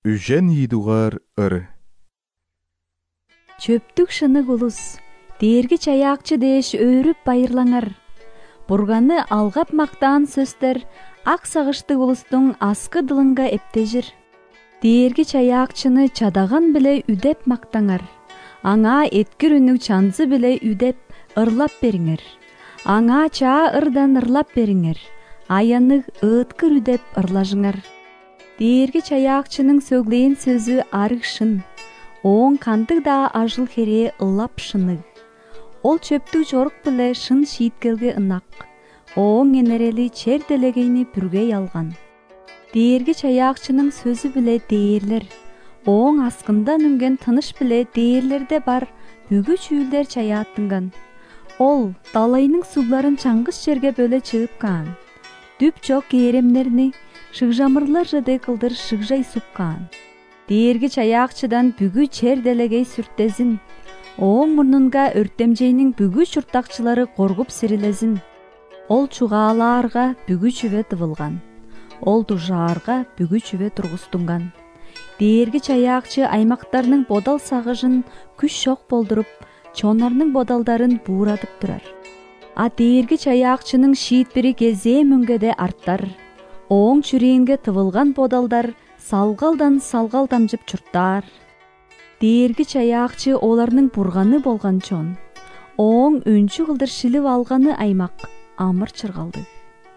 Үжен идугар ыр. Чөптүк шынык улус, дээрги чаяакчы дээш өөрүп байырлаңар. Бурганы алгап мактаан сөздөр ак сагыштык улустуң аскы дылыңга эптежир. Дээрги чаяакчыны чадаган биле үдеп мактаңар. Аңа эткир үнүк чанзы биле үдеп ырлап бериңер. Аңа чаа ырдан ырлап бериңер. Аянык ыыткыр үдеп ырлажыңар. Дээрги чаяакчынын сөглээн сөзү арык шын. Оң кандык да ажыл херээ ыллап шынык. Ол чөптүк жорук биле шын шийткелге ынак. Оң энерели чер делегейни бүргей алган. Дээрги чаяакчынын сөзү биле дээрлер. Оң аскындан үнген тыныш биле дээрлерде бар бүгү чүүлдер чаяаттынган. Ол далайнын сууларын чаңгыс жерге бөлө чыгыпкан. Дүп жок кээремнерни шыгжамырлар жадай кылдыр шыгжай суккан. Дээрги чаяакчыдан бүгү чер делегей сүртезин. Оң мурнунга өртемжейнин бүгү чуртакчылары коргуп сирилезин. Ол чугаалаарга бүгү чүбө тывылган. Ол дужаарга бүгү чүбө тургустунган. Дээрги чаяакчы аймактарынын бодал сагыжын күч шок болдуруп, чонарнын бодалдарын бууратып турар. А дээрги чаяакчынын шиитпири кезээ мүнгөдө арттар. Оң чүрээнге тывылган бодалдар салгалдан салгал дамжып чурттар. Дээрги чаяакчы оларнын бурганы болгон чон. Оң өнчү кылдыр шилип алганы аймак амыр чыргалды.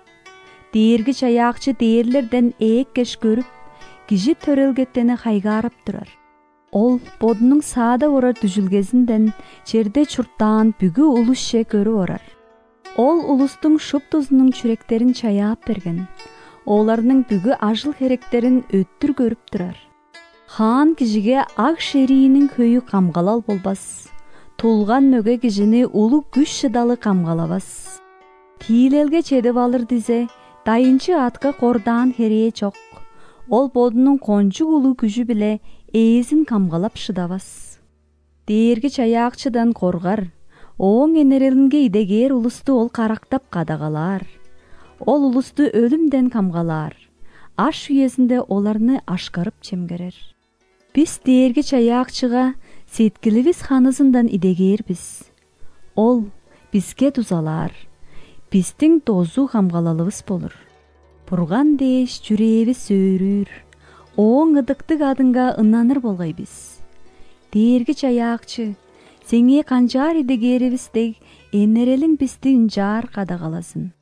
Дээрги чаяакчы дээрлерден кеш көрүп, киши төрөлгеттени хайгаарап турар. Ол бодунун саада орар дүжүлгезинден черде чурттаан бүгү улус ше көрүп орар. Ол улустуң шуп-тузунун чүректерин чаяап берген. Оларнын бүгү ажыл херектерин өттүр көрүп турар. Хаан кишиге ак шериинин көйү камгалал болбас. Тулган мөгө кишини улуу күч шыдалы камгалабас. Тиилелге чедип алыр дизе, дайынчы атка кордаан херее жок. Ол бодунун кончук улуу күчү биле ээзин камгалап шыдабас. Дээрги чаяакчыдан коргар. Оң энерелинге идегер улусту ол карактап кадагалар. Ол улусту өлүмден камгалар. Аш үйесинде оларны ашкарып чемгерер. Биз дээрги чаяакчыга сеткилибиз ханызындан идегербиз. Ол бизге тузалар. Биздин дозу камгалалыбыз болур. Бурган дээш жүрөбүз өөрүр. Оң ыдыктык адынга ынаныр болгойбиз. Дээрги чаяакчы, сеңе канчаар идегерибиздей энерелиң бизди үнжаар кадагаласын.